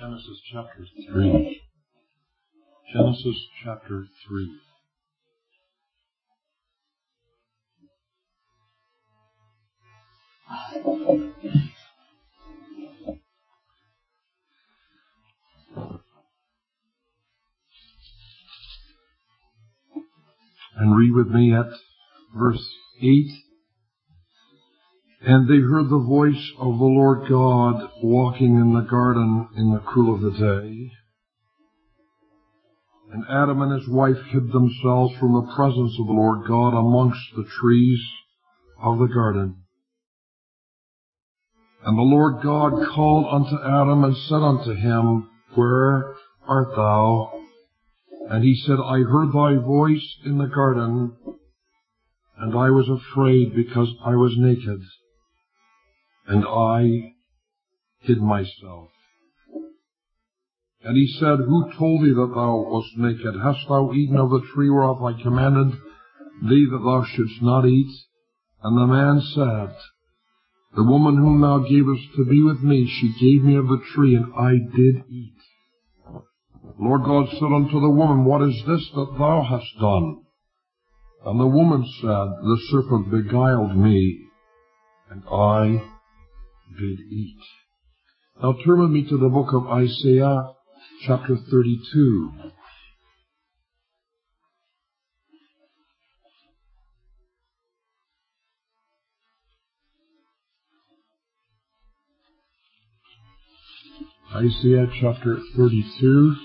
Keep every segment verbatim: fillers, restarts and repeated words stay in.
Genesis chapter three. Genesis chapter three. And read with me at verse eight. And they heard the voice of the Lord God walking in the garden in the cool of the day. And Adam and his wife hid themselves from the presence of the Lord God amongst the trees of the garden. And the Lord God called unto Adam and said unto him, Where art thou? And he said, I heard thy voice in the garden, and I was afraid because I was naked, and I hid myself. And he said, Who told thee that thou wast naked? Hast thou eaten of the tree whereof I commanded thee that thou shouldst not eat? And the man said, The woman whom thou gavest to be with me, she gave me of the tree, and I did eat. The Lord God said unto the woman, What is this that thou hast done? And the woman said, The serpent beguiled me, and I did eat. Now turn with me to the book of Isaiah, chapter thirty-two. Isaiah chapter thirty-two.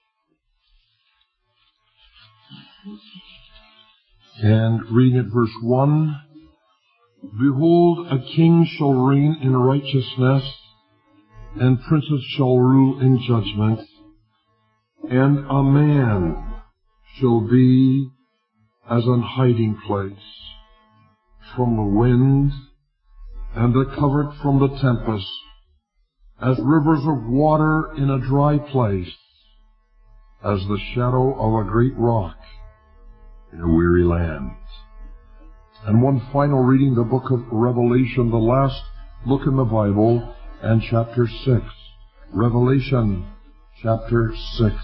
And reading at verse one. Behold, a king shall reign in righteousness, and princes shall rule in judgment, and a man shall be as an hiding place from the wind, and a covert from the tempest, as rivers of water in a dry place, as the shadow of a great rock in a weary land. And one final reading, the book of Revelation, the last book in the Bible, and chapter six. Revelation, chapter six.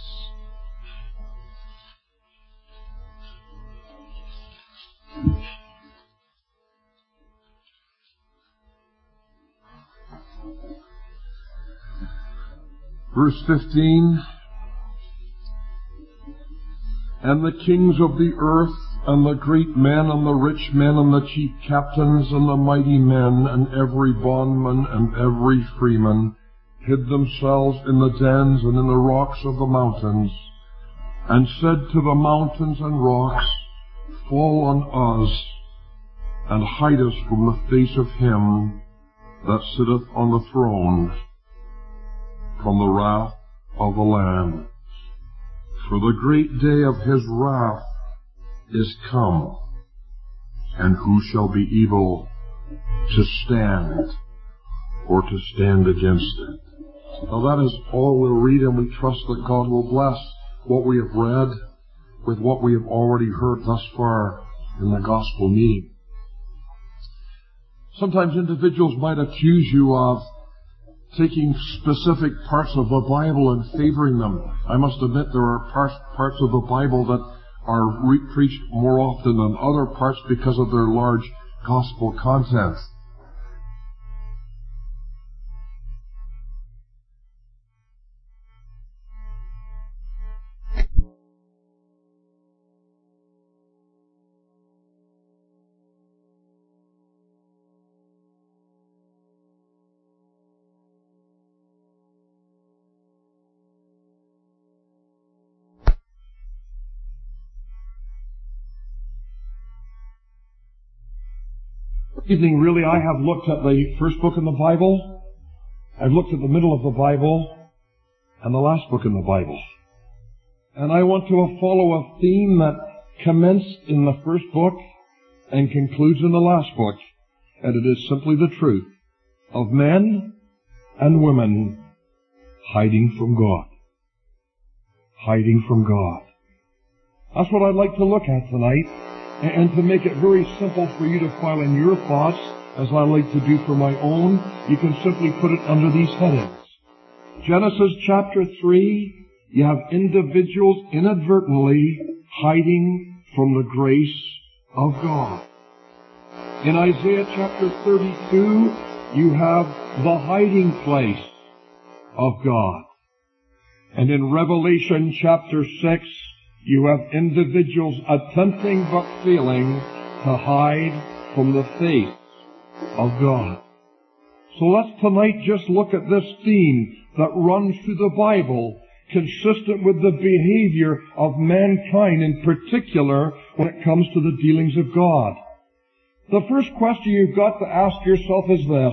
Verse fifteen. And the kings of the earth, and the great men, and the rich men, and the chief captains, and the mighty men, and every bondman, and every freeman, hid themselves in the dens and in the rocks of the mountains, and said to the mountains and rocks, Fall on us, and hide us from the face of him that sitteth on the throne, from the wrath of the Lamb. For the great day of his wrath is come, and who shall be able to stand or to stand against it? Now that is all we'll read, and we trust that God will bless what we have read with what we have already heard thus far in the gospel meeting. Sometimes individuals might accuse you of taking specific parts of the Bible and favoring them. I must admit there are parts, parts of the Bible that are re- preached more often than other parts because of their large gospel content. Evening, really, I have looked at the first book in the Bible, I've looked at the middle of the Bible, and the last book in the Bible. And I want to follow a theme that commenced in the first book and concludes in the last book, and it is simply the truth of men and women hiding from God. Hiding from God. That's what I'd like to look at tonight. And to make it very simple for you to file in your thoughts, as I like to do for my own, you can simply put it under these headings. Genesis chapter three, you have individuals inadvertently hiding from the grace of God. In Isaiah chapter thirty-two, you have the hiding place of God. And in Revelation chapter six, you have individuals attempting but failing to hide from the face of God. So let's tonight just look at this theme that runs through the Bible, consistent with the behavior of mankind, in particular when it comes to the dealings of God. The first question you've got to ask yourself is this: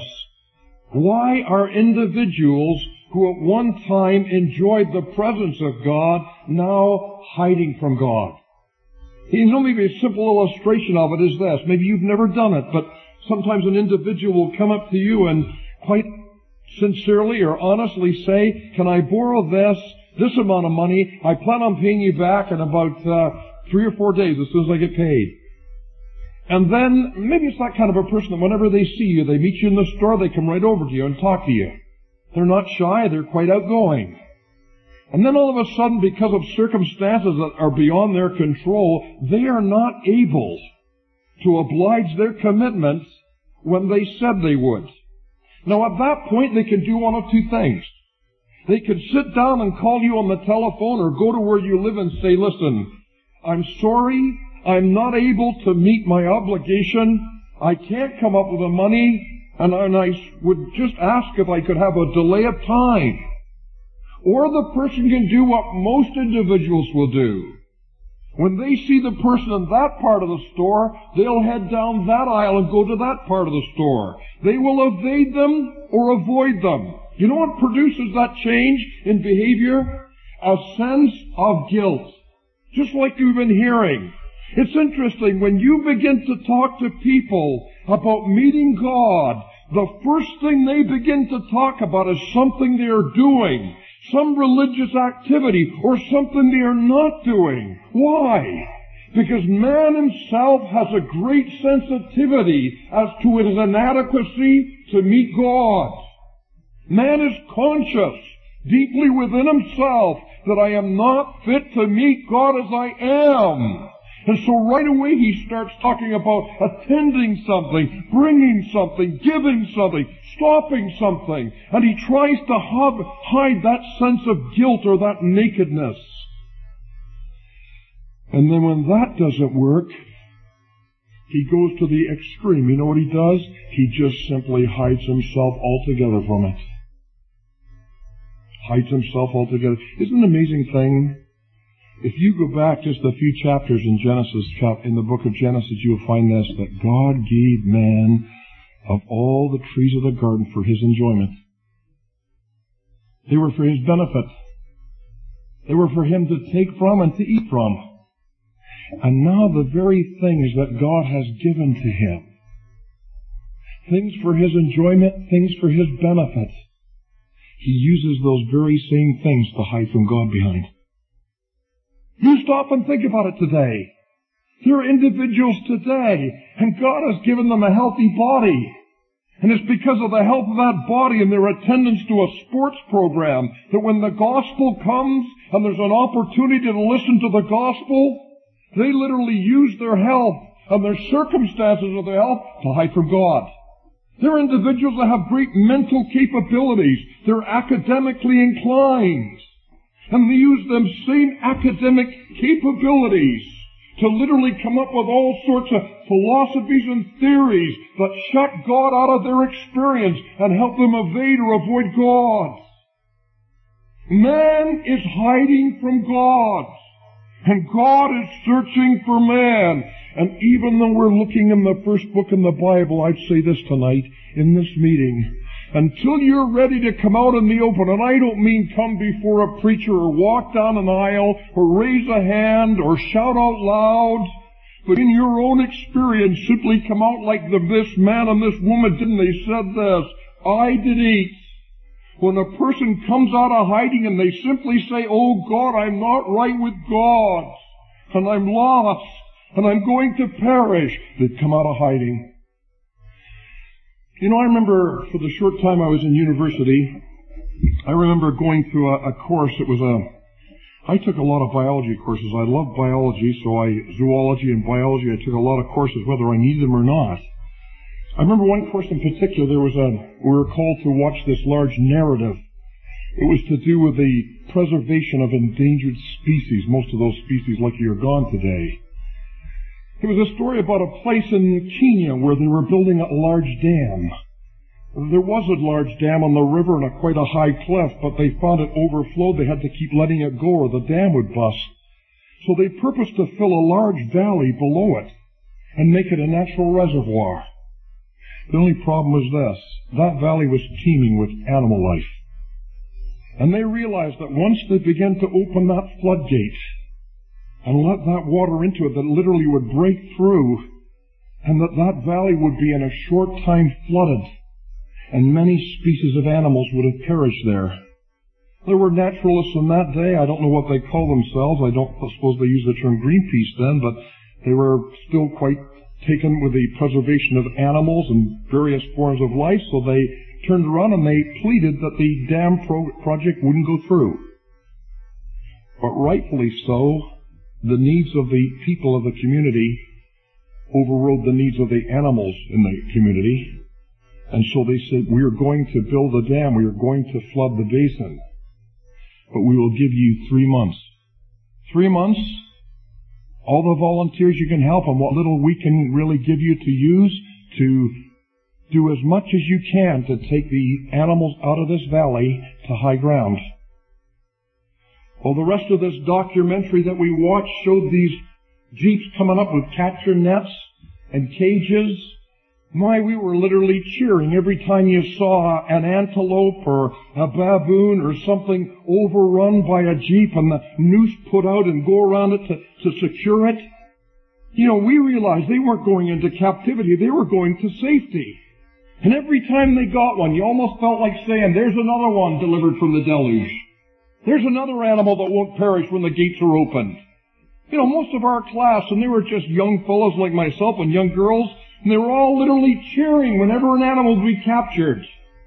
why are individuals who at one time enjoyed the presence of God now hiding from God? You know, maybe a simple illustration of it is this. Maybe you've never done it, but sometimes an individual will come up to you and quite sincerely or honestly say, can I borrow this, this amount of money? I plan on paying you back in about uh, three or four days as soon as I get paid. And then, maybe it's that kind of a person that whenever they see you, they meet you in the store, they come right over to you and talk to you. They're not shy, they're quite outgoing. And then all of a sudden, because of circumstances that are beyond their control, they are not able to oblige their commitments when they said they would. Now at that point, they can do one of two things. They could sit down and call you on the telephone or go to where you live and say, listen, I'm sorry, I'm not able to meet my obligation. I can't come up with the money, and I would just ask if I could have a delay of time. Or the person can do what most individuals will do. When they see the person in that part of the store, they'll head down that aisle and go to that part of the store. They will evade them or avoid them. You know what produces that change in behavior? A sense of guilt. Just like you've been hearing. It's interesting, when you begin to talk to people about meeting God, the first thing they begin to talk about is something they are doing, some religious activity, or something they are not doing. Why? Because man himself has a great sensitivity as to his inadequacy to meet God. Man is conscious deeply within himself that I am not fit to meet God as I am. And so right away he starts talking about attending something, bringing something, giving something, stopping something. And he tries to hub, hide that sense of guilt or that nakedness. And then when that doesn't work, he goes to the extreme. You know what he does? He just simply hides himself altogether from it. Hides himself altogether. Isn't it an amazing thing? If you go back just a few chapters in Genesis, in the book of Genesis, you'll find this, that God gave man of all the trees of the garden for his enjoyment. They were for his benefit. They were for him to take from and to eat from. And now the very things that God has given to him, things for his enjoyment, things for his benefit, he uses those very same things to hide from God behind. You stop and think about it today. There are individuals today, and God has given them a healthy body. And it's because of the health of that body and their attendance to a sports program that when the gospel comes and there's an opportunity to listen to the gospel, they literally use their health and their circumstances of their health to hide from God. There are individuals that have great mental capabilities. They're academically inclined. And they use them same academic capabilities to literally come up with all sorts of philosophies and theories that shut God out of their experience and help them evade or avoid God. Man is hiding from God, and God is searching for man. And even though we're looking in the first book in the Bible, I'd say this tonight in this meeting, until you're ready to come out in the open, and I don't mean come before a preacher or walk down an aisle or raise a hand or shout out loud, but in your own experience simply come out like the, this man and this woman did, and they said this, I did eat. When a person comes out of hiding and they simply say, oh God, I'm not right with God, and I'm lost, and I'm going to perish, they've come out of hiding. You know, I remember for the short time I was in university, I remember going through a, a course. It was a, I took a lot of biology courses. I love biology, so I, zoology and biology, I took a lot of courses whether I needed them or not. I remember one course in particular, there was a, we were called to watch this large narrative. It was to do with the preservation of endangered species, most of those species lucky are gone today. It was a story about a place in Kenya where they were building a large dam. There was a large dam on the river and a quite a high cliff, but they found it overflowed. They had to keep letting it go or the dam would bust. So they purposed to fill a large valley below it and make it a natural reservoir. The only problem was this. That valley was teeming with animal life. And they realized that once they began to open that floodgate and let that water into it, that literally would break through, and that that valley would be in a short time flooded, and many species of animals would have perished there. There were naturalists in that day. I don't know what they call themselves. I don't suppose they used the term Greenpeace then, but they were still quite taken with the preservation of animals and various forms of life, so they turned around and they pleaded that the dam pro- project wouldn't go through. But rightfully so, the needs of the people of the community overrode the needs of the animals in the community. And so they said, we are going to build a dam, we are going to flood the basin, but we will give you three months. Three months, all the volunteers you can help and what little we can really give you to use to do as much as you can to take the animals out of this valley to high ground. Well, the rest of this documentary that we watched showed these jeeps coming up with capture nets and cages. My, we were literally cheering every time you saw an antelope or a baboon or something overrun by a jeep and the noose put out and go around it to, to secure it. You know, we realized they weren't going into captivity, they were going to safety. And every time they got one, you almost felt like saying, there's another one delivered from the deluge. There's another animal that won't perish when the gates are opened. You know, most of our class, and they were just young fellows like myself and young girls, and they were all literally cheering whenever an animal would be captured.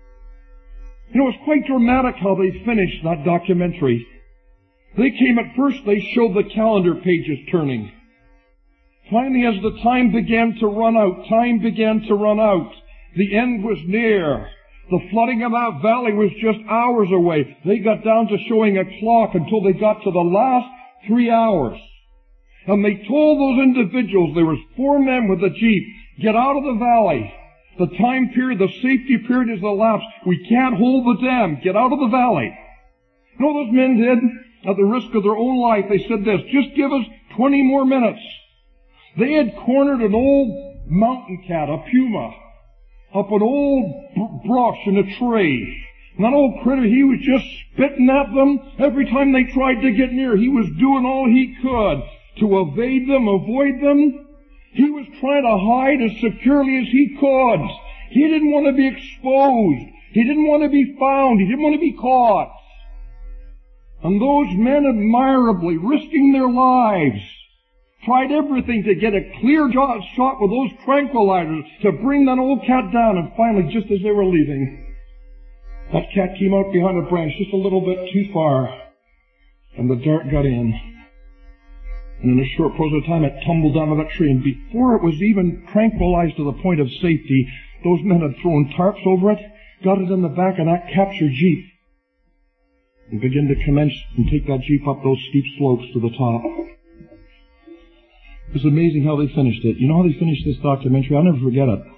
You know, it was quite dramatic how they finished that documentary. They came at first, they showed the calendar pages turning. Finally, as the time began to run out, time began to run out. The end was near. The flooding of that valley was just hours away. They got down to showing a clock until they got to the last three hours. And they told those individuals, there was four men with a jeep, get out of the valley. The time period, the safety period has elapsed. We can't hold the dam. Get out of the valley. You know what those men did? At the risk of their own life, they said this, just give us twenty more minutes. They had cornered an old mountain cat, a puma, up an old brush in a tree. And that old critter, he was just spitting at them. Every time they tried to get near, he was doing all he could to evade them, avoid them. He was trying to hide as securely as he could. He didn't want to be exposed. He didn't want to be found. He didn't want to be caught. And those men admirably, risking their lives, tried everything to get a clear shot with those tranquilizers to bring that old cat down. And finally, just as they were leaving, that cat came out behind a branch just a little bit too far, and the dart got in. And in a short pause of time, it tumbled down to that tree. And before it was even tranquilized to the point of safety, those men had thrown tarps over it, got it in the back of that captured jeep, and began to commence and take that jeep up those steep slopes to the top. It's amazing how they finished it. You know how they finished this documentary? I'll never forget it.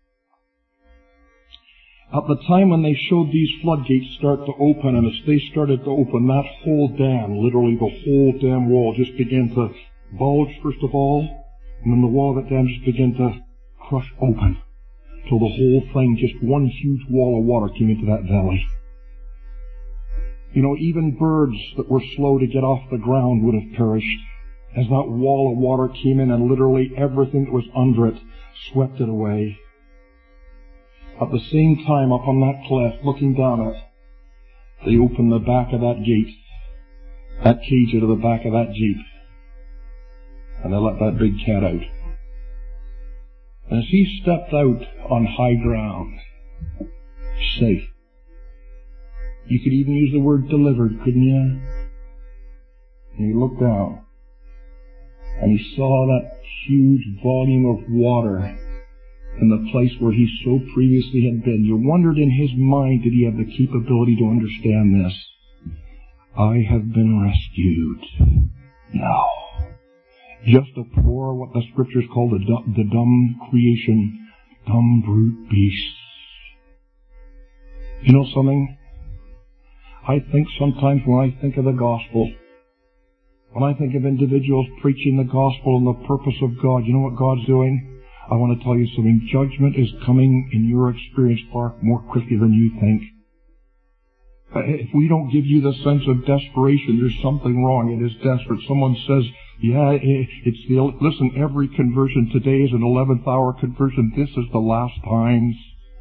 At the time when they showed these floodgates start to open, and as they started to open, that whole dam, literally the whole dam wall, just began to bulge first of all, and then the wall of that dam just began to crush open, till the whole thing, just one huge wall of water came into that valley. You know, even birds that were slow to get off the ground would have perished, as that wall of water came in and literally everything that was under it swept it away. At the same time, up on that cliff, looking down it, they opened the back of that gate, that cage out of the back of that jeep, and they let that big cat out. And as he stepped out on high ground, safe, You could even use the word delivered, couldn't you? And he looked down, and he saw that huge volume of water in the place where he so previously had been. You wondered in his mind, did he have the capability to understand this? I have been rescued. No. Just a poor, what the scriptures call the, the dumb creation, dumb brute beasts. You know something? I think sometimes when I think of the gospel, when I think of individuals preaching the gospel and the purpose of God, you know what God's doing? I want to tell you something. Judgment is coming in your experience far more quickly than you think. If we don't give you the sense of desperation, there's something wrong. It is desperate. Someone says, yeah, it's the, listen, every conversion today is an eleventh hour conversion. This is the last times.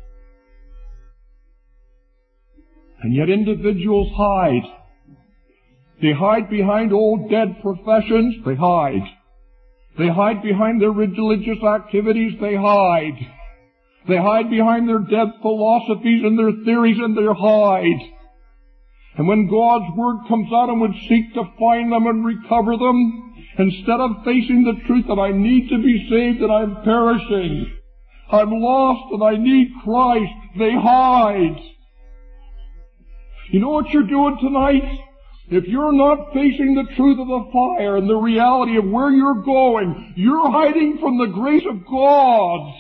And yet individuals hide. They hide behind old dead professions. They hide. They hide behind their religious activities. They hide. They hide behind their dead philosophies and their theories, and they hide. And when God's Word comes out and would seek to find them and recover them, instead of facing the truth that I need to be saved and I'm perishing, I'm lost and I need Christ, they hide. You know what you're doing tonight? If you're not facing the truth of the fire and the reality of where you're going, you're hiding from the grace of God.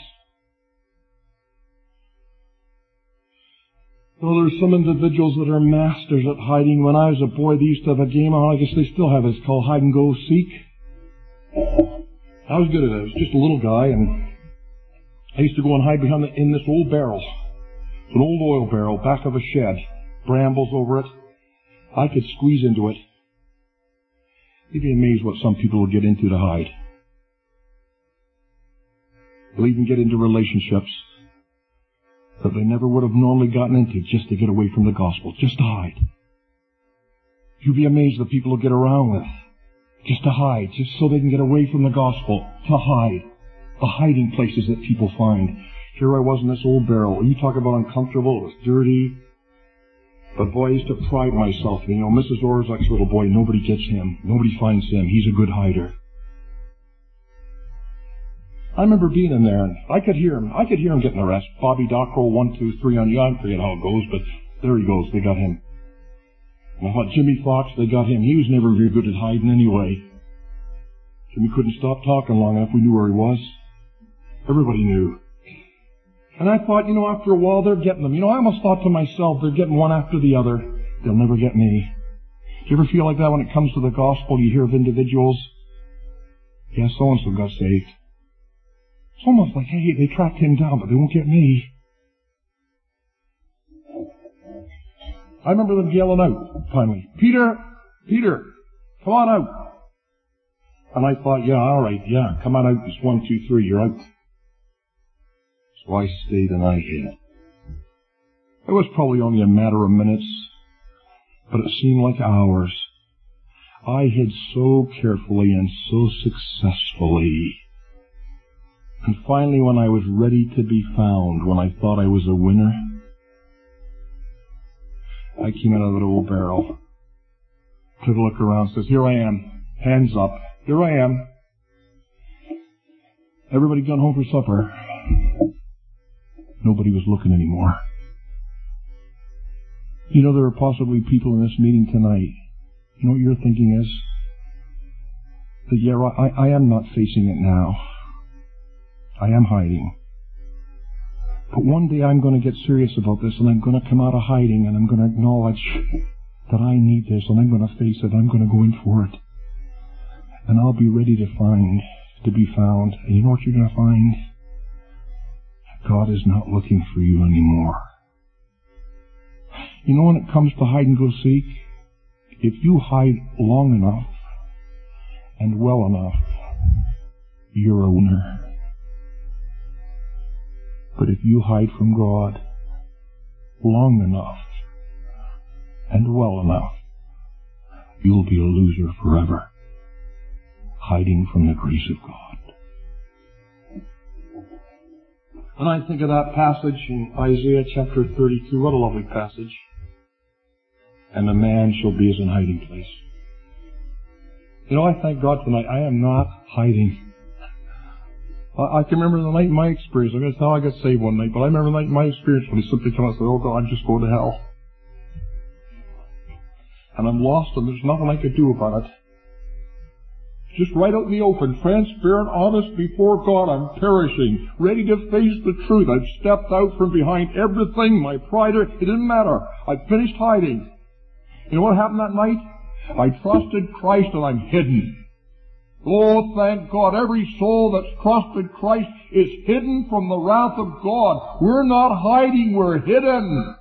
Well, there's some individuals that are masters at hiding. When I was a boy, they used to have a game on, I guess they still have it, it's called Hide and Go Seek. I was good at it. I was just a little guy, and I used to go and hide behind the, in this old barrel. It's an old oil barrel, back of a shed. Brambles over it. I could squeeze into it. You'd be amazed what some people will get into to hide. They'll even get into relationships that they never would have normally gotten into just to get away from the gospel, just to hide. You'd be amazed the people will get around with, just to hide, just so they can get away from the gospel, to hide. The hiding places that people find. Here I was in this old barrel. You talk about uncomfortable, it was dirty. But boy, I used to pride myself. You know, Missus Orzak's little boy, nobody gets him. Nobody finds him. He's a good hider. I remember being in there, and I could hear him. I could hear him getting arrested. Bobby Dockrell, one, two, three on you. I forget how it goes, but there he goes. They got him. And I thought, Jimmy Fox, they got him. He was never very good at hiding anyway. Jimmy couldn't stop talking long enough. We knew where he was. Everybody knew. And I thought, you know, after a while, they're getting them. You know, I almost thought to myself, they're getting one after the other. They'll never get me. Do you ever feel like that when it comes to the gospel? You hear of individuals, yeah, so-and-so got saved. It's almost like, hey, they tracked him down, but they won't get me. I remember them yelling out, finally, Peter, Peter, come on out. And I thought, yeah, all right, yeah, come on out. It's one, two, three, you're out. So I stayed and I hid. It was probably only a matter of minutes, but it seemed like hours. I hid so carefully and so successfully. And finally, when I was ready to be found, when I thought I was a winner, I came out of that old barrel, took a look around, says, here I am, hands up, here I am. Everybody gone home for supper. Nobody was looking anymore. You know, there are possibly people in this meeting tonight. You know what your thinking is? That, yeah, I, I am not facing it now. I am hiding. But one day I'm going to get serious about this, and I'm going to come out of hiding, and I'm going to acknowledge that I need this, and I'm going to face it. I'm going to go in for it. And I'll be ready to find, to be found. And you know what you're going to find? God is not looking for you anymore. You know, when it comes to hide and go seek, if you hide long enough and well enough, you're a winner. But if you hide from God long enough and well enough, you'll be a loser forever, hiding from the grace of God. And I think of that passage in Isaiah chapter thirty-two. What a lovely passage. and a man shall be as an hiding place. You know, I thank God tonight I am not hiding. I, I can remember the night in my experience. I mean, that's how I got saved one night, but I remember the night in my experience when he simply came out and said, "Oh God, just go to hell." And I'm lost and there's nothing I could do about it. Just right out in the open, transparent, honest before God, I'm perishing, ready to face the truth. I've stepped out from behind everything, my pride, it didn't matter. I've finished hiding. You know what happened that night? I trusted Christ and I'm hidden. Oh, thank God, every soul that's trusted Christ is hidden from the wrath of God. We're not hiding, we're hidden.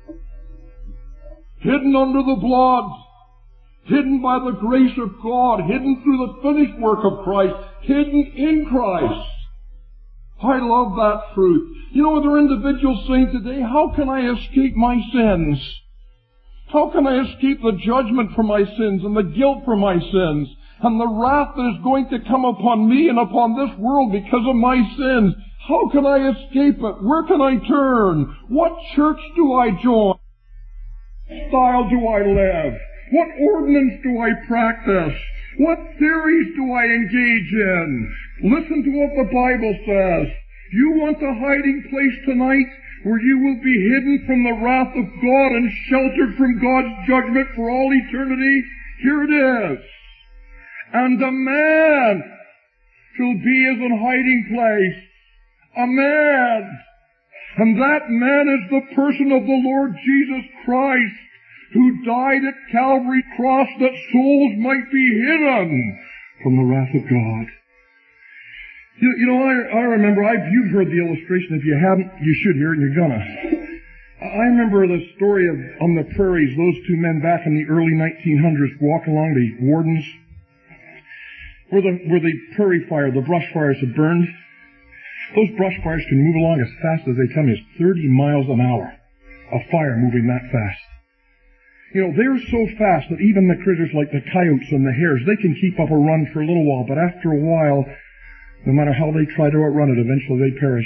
Hidden under the blood. Hidden by the grace of God, hidden through the finished work of Christ, hidden in Christ. I love that truth. You know, there are individuals saying today, how can I escape my sins? How can I escape the judgment for my sins and the guilt for my sins and the wrath that is going to come upon me and upon this world because of my sins? How can I escape it? Where can I turn? What church do I join? What style do I live? What ordinance do I practice? What theories do I engage in? Listen to what the Bible says. You want a hiding place tonight where you will be hidden from the wrath of God and sheltered from God's judgment for all eternity? Here it is. And a man shall be as an hiding place. A man. And that man is the person of the Lord Jesus Christ, who died at Calvary's cross that souls might be hidden from the wrath of God. You, you know, I, I remember, I've, you've heard the illustration. If you haven't, you should hear it, and you're gonna. I remember the story of, on the prairies, those two men back in the early nineteen hundreds walking along the Wardens, where the, where the prairie fire, the brush fires had burned. Those brush fires can move along as fast as they tell me, it's thirty miles an hour. A fire moving that fast. You know, they're so fast that even the critters like the coyotes and the hares, they can keep up a run for a little while, but after a while, no matter how they try to outrun it, eventually they perish.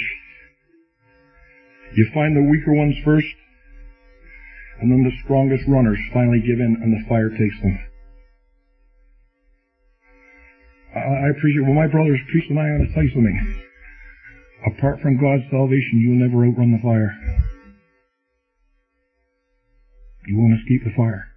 You find the weaker ones first, and then the strongest runners finally give in and the fire takes them. I appreciate, well, my brother's priest and I are going to tell you something. Apart from God's salvation, you'll never outrun the fire. You won't escape the fire.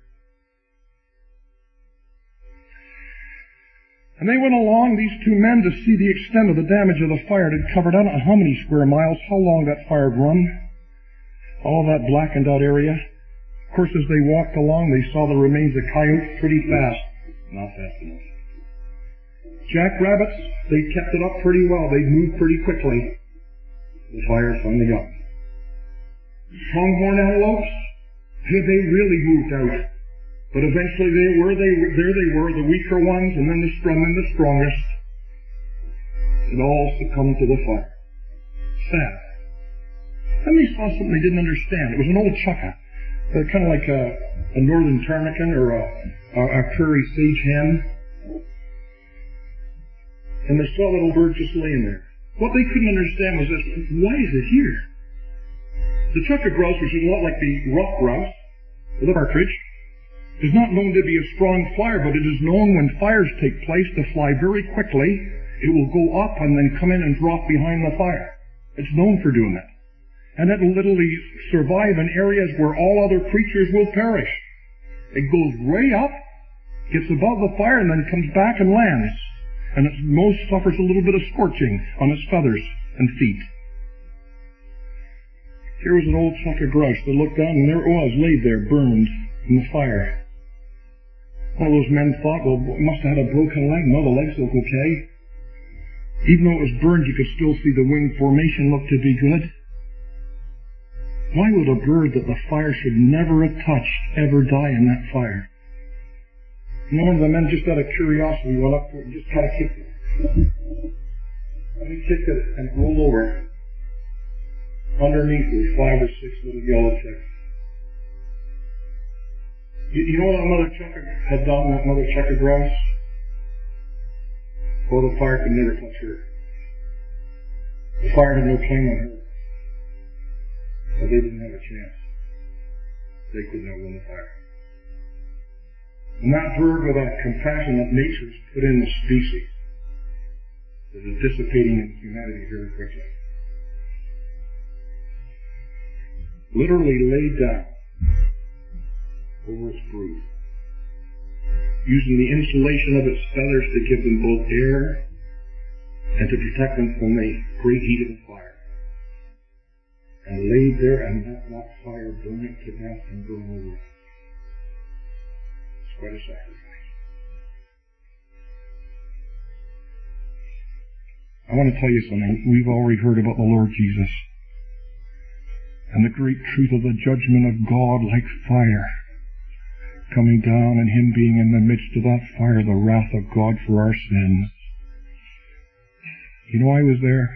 And they went along, these two men, to see the extent of the damage of the fire. It had covered, I don't know how many square miles, how long that fire had run. All that blackened out area. Of course, as they walked along, they saw the remains of coyotes pretty fast. Not fast enough. Jackrabbits, they kept it up pretty well. They moved pretty quickly. The fire finally got them. Pronghorn antelopes, they really moved out. But eventually they were, they were, there they were, the weaker ones, and then the strong and the strongest. It all succumbed to the fire. Sad. Then they saw something they didn't understand. It was an old chukka. Uh, kind of like a, a northern ptarmigan or a, a, a prairie sage hen. And they saw a little bird just laying there. What they couldn't understand was this, why is it here? The chukka grouse, which is a lot like the rock grouse, the partridge, is not known to be a strong flyer, but it is known when fires take place to fly very quickly. It will go up and then come in and drop behind the fire. It's known for doing that. And it will literally survive in areas where all other creatures will perish. It goes way up, gets above the fire, and then comes back and lands. And it most suffers a little bit of scorching on its feathers and feet. Here was an old chukka grouse that looked down, and there it was, laid there, burned in the fire. One of those men thought, well, it must have had a broken leg. No, the legs look okay. Even though it was burned, you could still see the wing formation look to be good. Why would a bird that the fire should never have touched ever die in that fire? And one of the men, just out of curiosity, went up to it and just kind of kicked it. And he kicked it and rolled over. Underneath were five or six little yellow ticks. You, you know what that mother chukka had done, that mother chukka grouse? Well, the fire could never touch her. The fire had no claim on her. But they didn't have a chance. They could not win the fire. And that bird with that compassion that nature's put in the species that is dissipating in humanity very quickly. Literally laid down over its brood, using the insulation of its feathers to give them both air and to protect them from the great heat of the fire. And laid there and let that fire burn it to death and burn over it. It's quite a sacrifice. I want to tell you something. We've already heard about the Lord Jesus and the great truth of the judgment of God like fire coming down and Him being in the midst of that fire, the wrath of God for our sins. You know, I was there.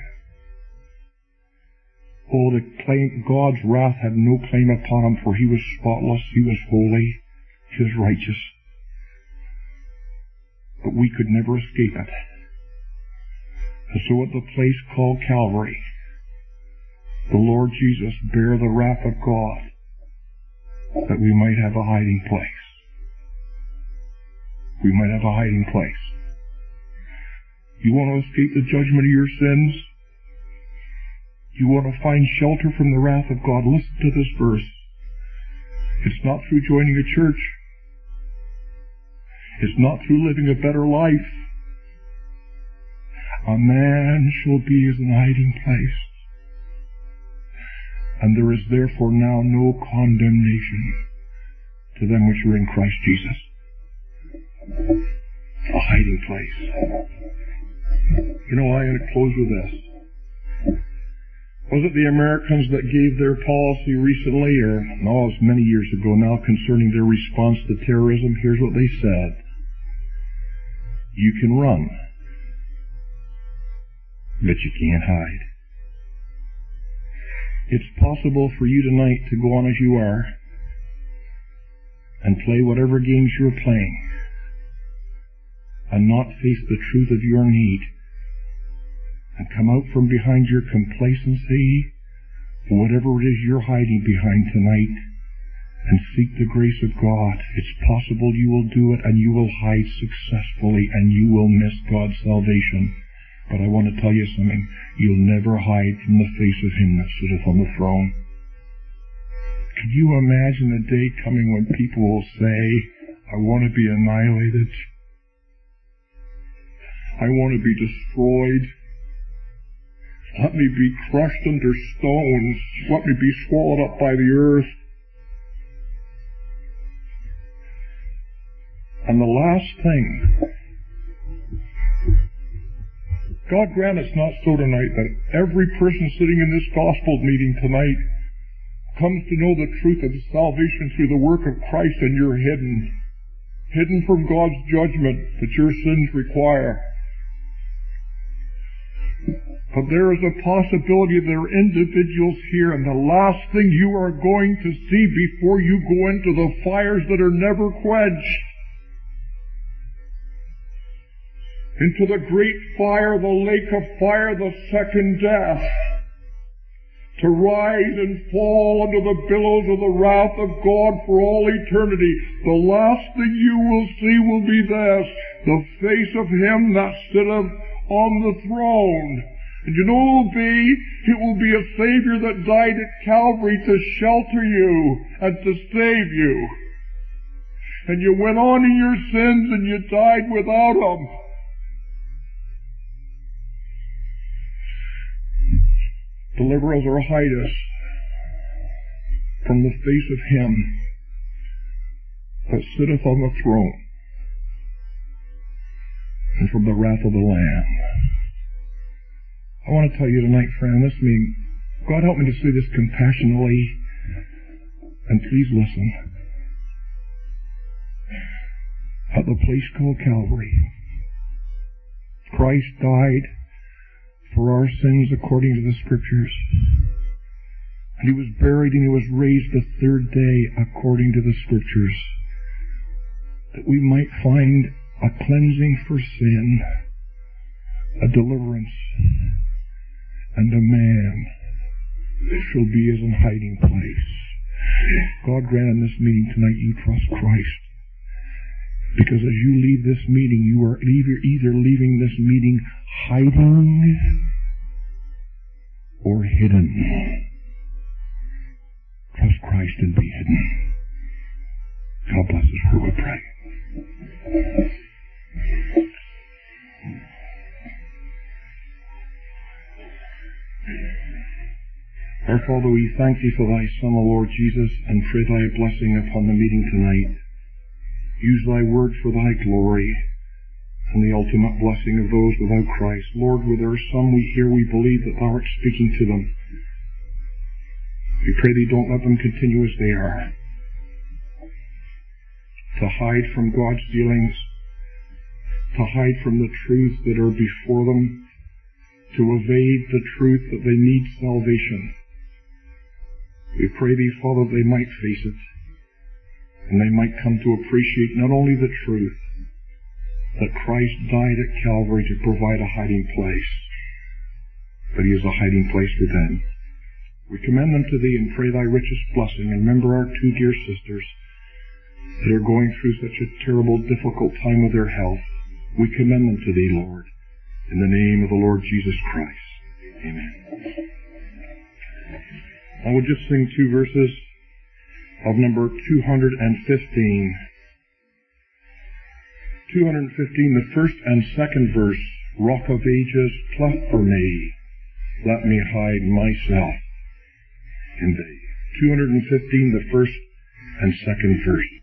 Oh, the claim, God's wrath had no claim upon Him, for He was spotless, He was holy, He was righteous. But we could never escape it. And so at the place called Calvary, the Lord Jesus bare the wrath of God that we might have a hiding place. We might have a hiding place. You want to escape the judgment of your sins? You want to find shelter from the wrath of God? Listen to this verse. It's not through joining a church. It's not through living a better life. A man shall be as an hiding place. And there is therefore now no condemnation to them which are in Christ Jesus. A hiding place. You know, I'm going to close with this. Was it the Americans that gave their policy recently, or no, it was many years ago now, concerning their response to terrorism? Here's what they said. You can run, but you can't hide. It's possible for you tonight to go on as you are and play whatever games you're playing and not face the truth of your need and come out from behind your complacency, whatever it is you're hiding behind tonight, and seek the grace of God. It's possible you will do it and you will hide successfully and you will miss God's salvation. But I want to tell you something. You'll never hide from the face of Him that sitteth on the throne. Can you imagine a day coming when people will say, I want to be annihilated. I want to be destroyed. Let me be crushed under stones. Let me be swallowed up by the earth. And the last thing, God grant it's not so tonight that every person sitting in this gospel meeting tonight comes to know the truth of salvation through the work of Christ, and you're hidden. Hidden from God's judgment that your sins require. But there is a possibility there are individuals here, and the last thing you are going to see before you go into the fires that are never quenched, into the great fire, the lake of fire, the second death, to rise and fall under the billows of the wrath of God for all eternity. The last thing you will see will be this, the face of Him that sitteth on the throne. And you know what it will be? It will be a Savior that died at Calvary to shelter you and to save you. And you went on in your sins and you died without Him. Deliver us or hide us from the face of Him that sitteth on the throne and from the wrath of the Lamb. I want to tell you tonight, friend, this means, God help me to say this compassionately, and please listen. At the place called Calvary, Christ died for our sins according to the Scriptures. And He was buried and He was raised the third day according to the Scriptures, that we might find a cleansing for sin, a deliverance, and a man shall be as an hiding place. God grant in this meeting tonight you trust Christ Because as you leave this meeting, you are either, either leaving this meeting hiding or hidden. Trust Christ and be hidden. God bless us for we pray. Our Father, we thank Thee for Thy Son, the Lord Jesus, and pray Thy blessing upon the meeting tonight. Use Thy word for Thy glory and the ultimate blessing of those without Christ. Lord, where there are some we hear, we believe that Thou art speaking to them. We pray Thee don't let them continue as they are, to hide from God's dealings, to hide from the truth that are before them, to evade the truth that they need salvation. We pray Thee, Father, they might face it, and they might come to appreciate not only the truth, that Christ died at Calvary to provide a hiding place, but He is a hiding place for them. We commend them to Thee and pray Thy richest blessing, and remember our two dear sisters that are going through such a terrible, difficult time with their health. We commend them to Thee, Lord, in the name of the Lord Jesus Christ. Amen. I will just sing two verses of number two hundred fifteen. two hundred fifteen, the first and second verse. Rock of ages, cleft for me, let me hide myself in Thee. two hundred fifteen, the first and second verse.